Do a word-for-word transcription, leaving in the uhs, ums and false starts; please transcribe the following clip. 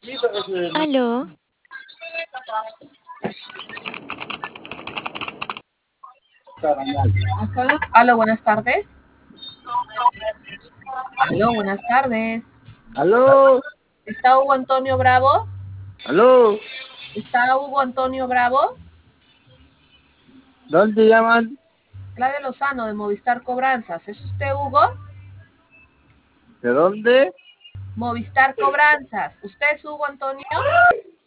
Aló, Ajá. Aló, buenas tardes. Aló, buenas tardes. Aló, ¿Está Hugo Antonio Bravo? aló, ¿Está Hugo Antonio Bravo? ¿dónde llaman? Claudia Lozano de Movistar Cobranzas. ¿Es usted Hugo? ¿De dónde? Movistar Cobranzas. ¿Usted es Hugo Antonio?